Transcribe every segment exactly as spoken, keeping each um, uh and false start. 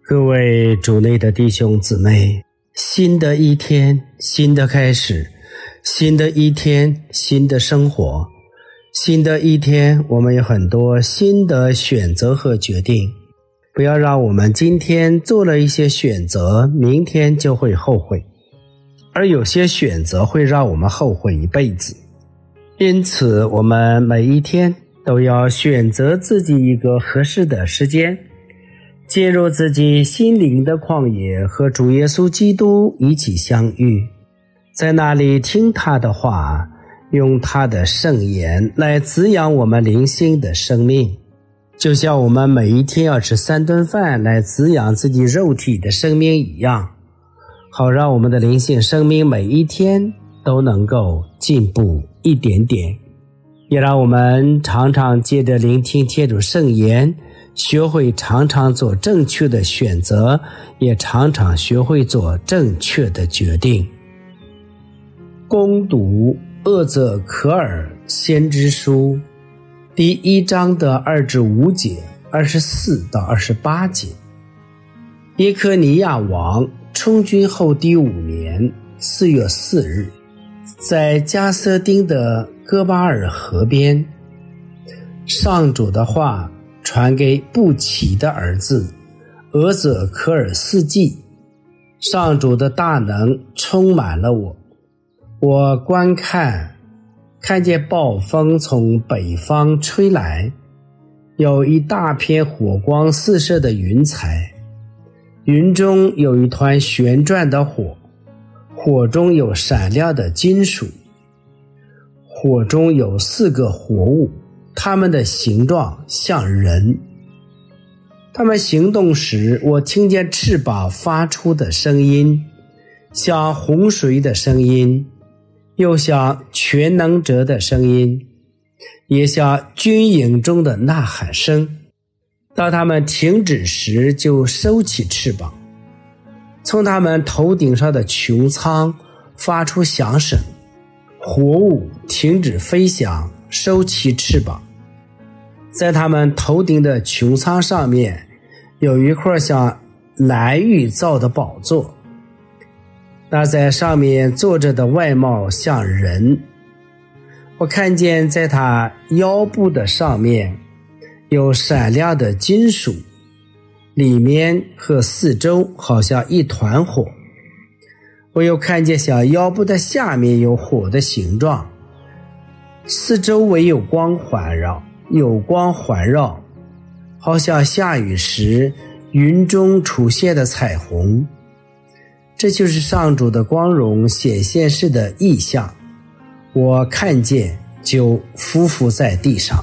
各位主内的弟兄姊妹，新的一天，新的开始，新的一天，新的生活，新的一天，我们有很多新的选择和决定。不要让我们今天做了一些选择，明天就会后悔，而有些选择会让我们后悔一辈子。因此，我们每一天都要选择自己一个合适的时间，进入自己心灵的旷野，和主耶稣基督一起相遇，在那里听他的话，用他的圣言来滋养我们灵性的生命，就像我们每一天要吃三顿饭来滋养自己肉体的生命一样，好让我们的灵性生命每一天都能够进步一点点，也让我们常常借着聆听天主圣言，学会常常做正确的选择，也常常学会做正确的决定。恭读厄则可尔先知书第一章的二至五节，二十四到二十八节。耶科尼亚王充军后第五年四月四日，在加瑟丁的戈巴尔河边，上主的话传给布奇的儿子俄则科尔四季，上主的大能充满了我。我观看，看见暴风从北方吹来，有一大片火光四射的云彩，云中有一团旋转的火，火中有闪亮的金属，火中有四个活物，它们的形状像人。它们行动时，我听见翅膀发出的声音，像洪水的声音，又像全能者的声音，也像军营中的呐喊声。当它们停止时，就收起翅膀，从它们头顶上的穹苍发出响声，活物停止飞翔，收起翅膀。在它们头顶的穹苍上面，有一块像蓝玉造的宝座，那在上面坐着的外貌像人。我看见在他腰部的上面有闪亮的金属，里面和四周好像一团火。我又看见像腰部的下面有火的形状，四周围有光环绕，有光环绕，好像下雨时云中出现的彩虹。这就是上主的光荣显现时的意象，我看见就匍匐在地上。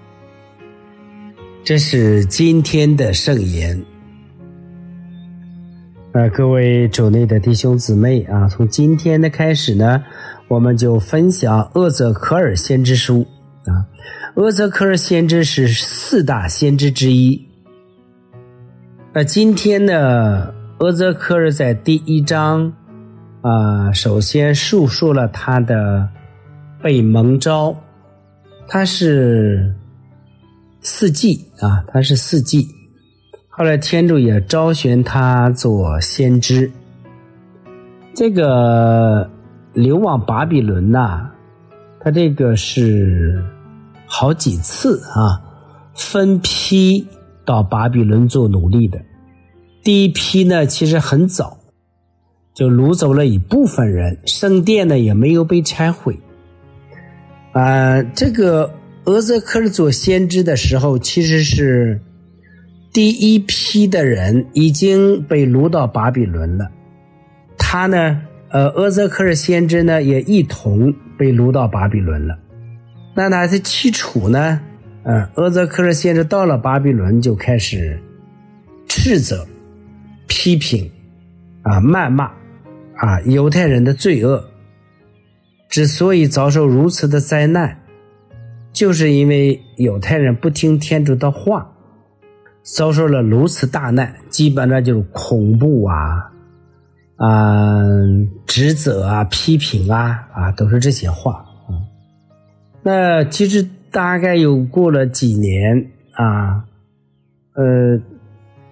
这是今天的圣言。呃，各位主内的弟兄姊妹啊，从今天的开始呢，我们就分享厄则科尔先知书啊。厄则科尔先知是四大先知之一。那今天呢，厄则科尔在第一章啊、呃，首先述说了他的被蒙召，他是四季啊，他是四季。后来天主也召选他做先知。这个流亡巴比伦呐、啊，他这个是好几次啊，分批到巴比伦做奴隶的。第一批呢，其实很早就掳走了一部分人，圣殿呢也没有被拆毁。啊、呃，这个厄则科尔做先知的时候，其实是第一批的人已经被掳到巴比伦了。他呢，呃，厄则科尔先知呢也一同被掳到巴比伦了。那他的起初呢，呃，厄则科尔先知到了巴比伦就开始斥责、批评啊、谩骂啊犹太人的罪恶。之所以遭受如此的灾难，就是因为犹太人不听天主的话，遭受了如此大难，基本上就是恐怖啊、啊、指责啊、批评啊啊，都是这些话。嗯、那其实大概有过了几年啊，呃。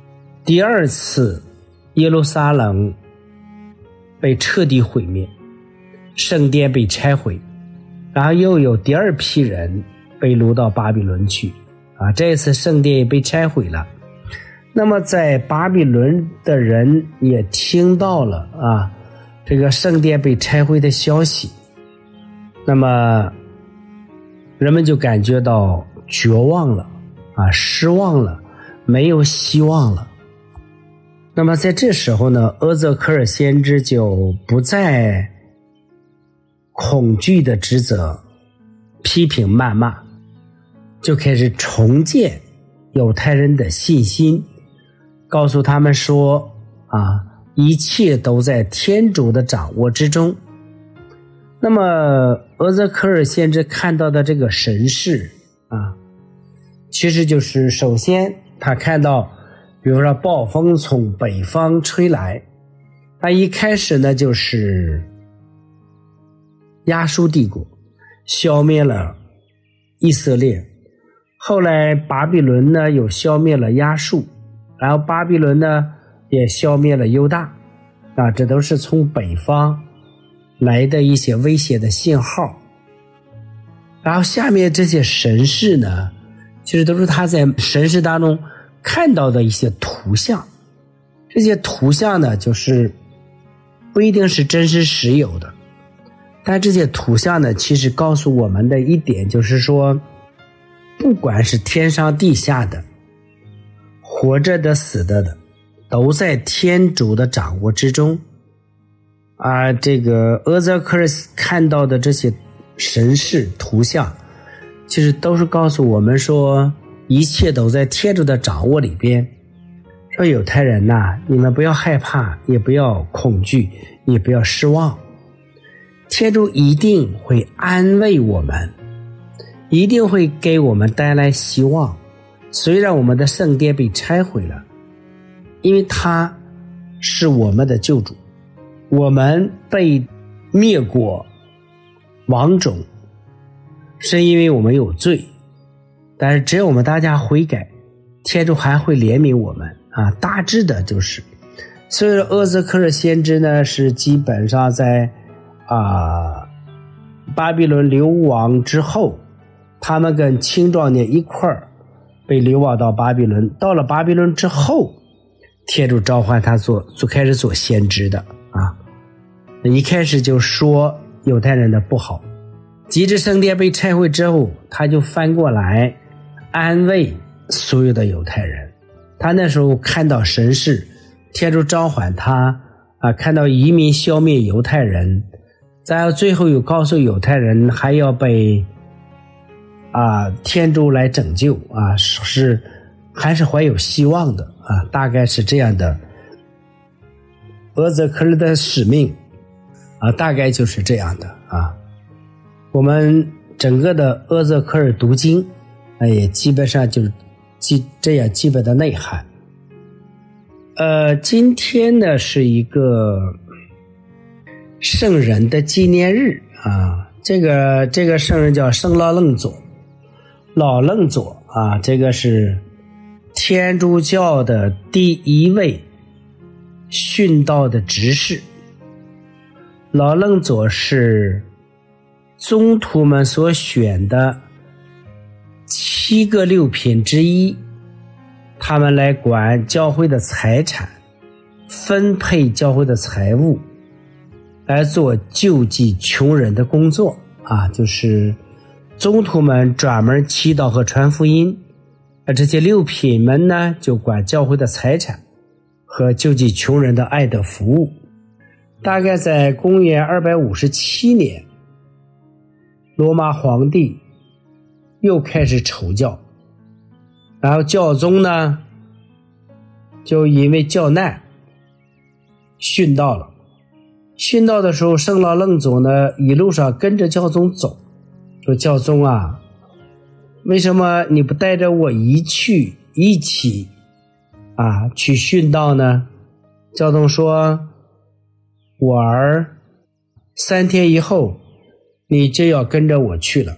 第二次耶路撒冷被彻底毁灭，圣殿被拆毁，然后又有第二批人被掳到巴比伦去啊，这次圣殿也被拆毁了。那么在巴比伦的人也听到了啊这个圣殿被拆毁的消息，那么人们就感觉到绝望了啊，失望了，没有希望了。那么在这时候呢，阿泽克尔先知就不再恐惧的指责、批评、谩骂，就开始重建犹太人的信心，告诉他们说啊，一切都在天主的掌握之中。那么阿泽克尔先知看到的这个神事啊，其实就是首先他看到比如说暴风从北方吹来，他一开始呢就是亚述帝国消灭了以色列，后来巴比伦呢又消灭了亚述，然后巴比伦呢也消灭了犹大啊，这都是从北方来的一些威胁的信号。然后下面这些神事呢，其实都是他在神事当中看到的一些图像，这些图像呢就是不一定是真实实有的，但这些图像呢其实告诉我们的一点就是说，不管是天上地下的，活着的死的的，都在天主的掌握之中。啊，这个阿泽克尔看到的这些神事图像，其实都是告诉我们说，一切都在天主的掌握里边。说犹太人呐、啊，你们不要害怕，也不要恐惧，也不要失望。天主一定会安慰我们，一定会给我们带来希望。虽然我们的圣殿被拆毁了，因为他是我们的救主，我们被灭国亡种是因为我们有罪，但是只有我们大家悔改，天主还会怜悯我们啊，大致的就是。所以说阿泽克尔先知呢是基本上在啊巴比伦流亡之后，他们跟青壮年一块儿被流亡到巴比伦，到了巴比伦之后，天主召唤他做就开始做先知的啊，一开始就说犹太人的不好，及至圣殿被拆毁之后，他就翻过来安慰所有的犹太人。他那时候看到神事，天主召唤他啊，看到移民消灭犹太人，再最后又告诉犹太人还要被啊天主来拯救啊，是还是怀有希望的啊，大概是这样的。阿泽克尔的使命啊，大概就是这样的啊。我们整个的阿泽克尔读经啊，也基本上就是基这样基本的内涵。呃，今天呢是一个圣人的纪念日啊，这个这个圣人叫圣老楞佐，老楞佐啊，这个是天主教的第一位殉道的执事。老楞佐是宗徒们所选的七个六品之一，他们来管教会的财产，分配教会的财物，来做救济穷人的工作啊，就是宗徒们专门祈祷和传福音，而这些六品们呢就管教会的财产和救济穷人的爱的服务。大概在公元二百五十七年，罗马皇帝又开始筹教，然后教宗呢就因为教难殉道了。殉道的时候，圣老楞佐呢一路上跟着教宗走，说教宗啊，为什么你不带着我一去一起啊去殉道呢？教宗说，我儿三天以后你就要跟着我去了。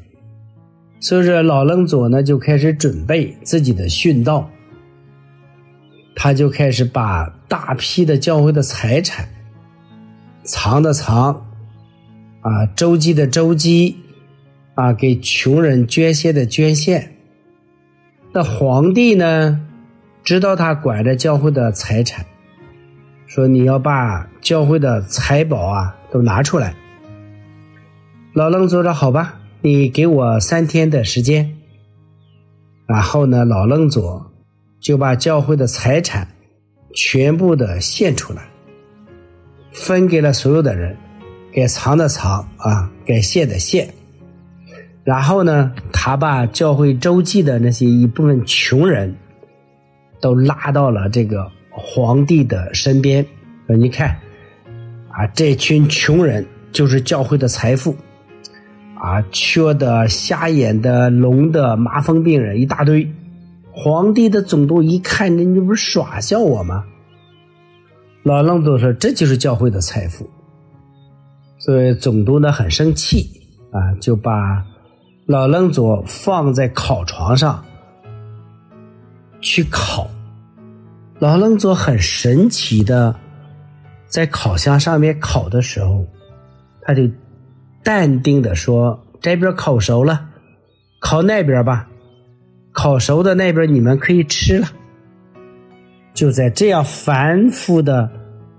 所以说老楞佐呢就开始准备自己的殉道。 他就开始把大批的教会的财产，藏的藏，啊，周济的周济，啊，给穷人捐献的捐献。那皇帝呢，知道他管着教会的财产，说你要把教会的财宝啊都拿出来。老楞佐说好吧，你给我三天的时间。然后呢，老楞佐就把教会的财产全部的献出来，分给了所有的人，该藏的藏啊，该献的献。然后呢，他把教会周济的那些一部分穷人都拉到了这个皇帝的身边，说你看啊，这群穷人就是教会的财富啊，缺的、瞎眼的、聋的、麻风病人一大堆。皇帝的总督一看，你不是耍笑我吗？老楞佐说这就是教会的财富。所以总督呢很生气啊，就把老楞佐放在烤床上去烤。老楞佐很神奇的在烤箱上面烤的时候，他就淡定的说，这边烤熟了，烤那边吧，烤熟的那边你们可以吃了。就在这样反复的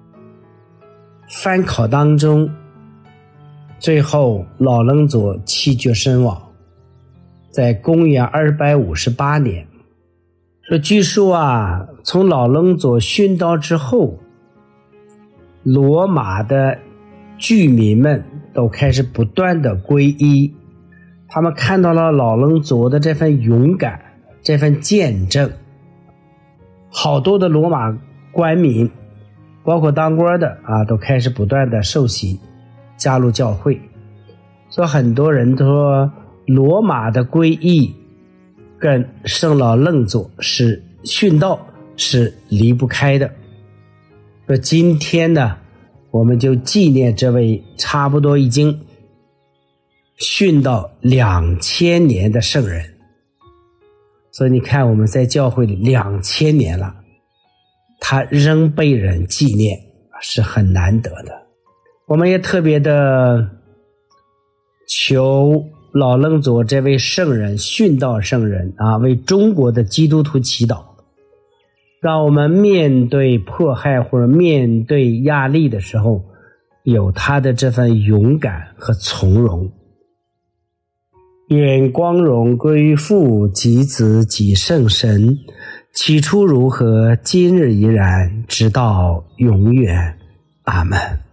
翻烤当中，最后老楞佐气绝身亡，在公元二百五十八年。说据说啊，从老楞佐殉道之后，罗马的居民们都开始不断的皈依，他们看到了老楞佐的这份勇敢，这份见证。好多的罗马官民，包括当官的啊，都开始不断的受洗，加入教会。所以很多人都说，罗马的皈依跟圣老楞佐是殉道是离不开的。说今天呢，我们就纪念这位差不多已经殉道两千年的圣人。所以你看，我们在教会里两千年了，他仍被人纪念，是很难得的。我们也特别的求老楞佐这位圣人，殉道圣人啊，为中国的基督徒祈祷，让我们面对迫害或者面对压力的时候，有他的这份勇敢和从容。愿光荣归于父及子及圣神，起初如何，今日依然，直到永远。阿们。